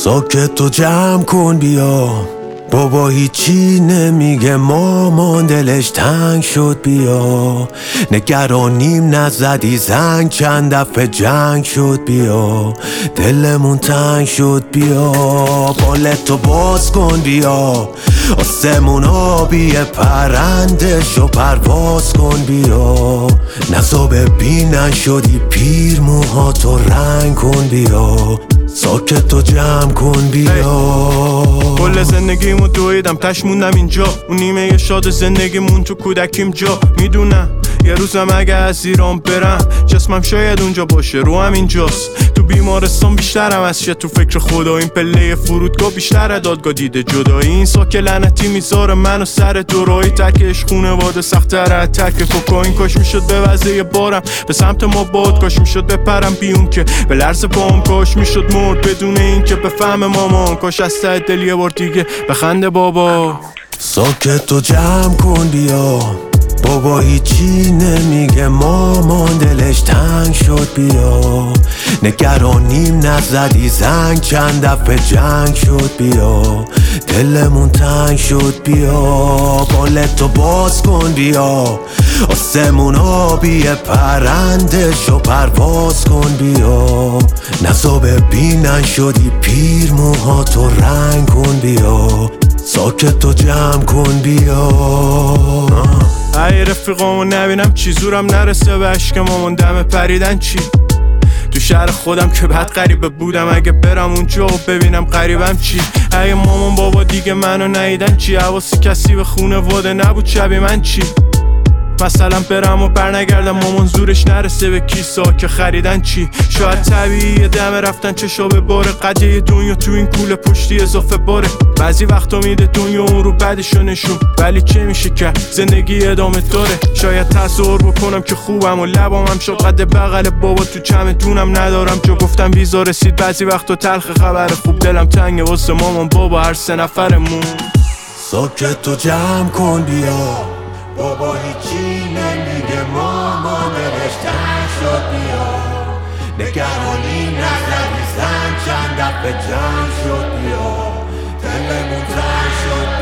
ساکت تو جمع کن بیا، بابا هیچی نمیگه، مامان دلش تنگ شد بیا. نگرانیم نزدی زنگ، چند دفعه جنگ شد بیا. دلمون تنگ شد بیا، بالتو باز کن بیا. آسمون آبیه پرندشو پرواز کن بیا. نزا ببینن شدی پیر، موهاتو رنگ کن بیا. ساکت تو جمع کن بیا. کل زندگیمو دویدم تش موندم اینجا، اون نیمه شاد زندگیمون تو کودکیم جا. میدونم یه روزم اگه از ایران برم، جسمم شاید اونجا باشه، روحم اینجاست. تو بیمارستان بیشترم از شه، تو فکر خدا. این پله فرودگاه بیشتر دادگاه دیده جدایی. این ساک لعنتی میذاره منو سر دورایی. تکش خونواده سخت‌تر از تک کوکائین. کاش میشد به وضعی بارم به سمت ما باد، کاش میشد بپرم بیون که به لرز پام، کاش میشد مرد بدون این که بفهم مامان، کاش از ته دل یه بار دیگه بخنده بابا. ساکت تو جمع کن بیا، بابا هیچی نمیگه، مامان دلش تنگ شد بیا. نگرانیم نزدی زنگ، چند دفعه جنگ شد بیا. دلمون تنگ شد بیا، بالتو باز کن بیا. آسمون آبیه پرندشو پرواز کن بیا. نزا ببینن شدی پیر، موهاتو رنگ کن بیا. ساکت تو جمع کن بیا. ای رفیقامو نبینم چی، زورم نرسه به عشق مامان دم پریدن چی. تو شهر خودم که بعد غریبه بودم، اگه برم اونجا و ببینم غریبم چی. اگه مامان بابا دیگه منو ندیدن چی، حواسی کسی به خونواده نبود شبیه من چی. مثلا برم و برنگردم مامان زورش نرسه به کیسا که خریدن چی. شاید طبیعیه دم رفتن چشا به باره، قضیه دنیا تو این کوله پشتی اضافه باره. بعضی وقتا میده دنیا اون رو بعدشو نشون، ولی چه میشه که زندگی ادامه داره. شاید تصور بکنم که خوبم و لبام هم شد قد بغل بابا، تو چمدونم ندارم جا گفتم ویزا رسید. بعضی وقتا تلخ خبر خوب، دلم تنگه واسه مامان بابا هر سه نفرمون. ساکت تو جمع کن بیا، بابا هیچی نمیگه، مامان دلش تنگ شد بیا. نگرانی نزدی زنگ، چند دفعه جنگ شد بیا. دلمون تنگ شد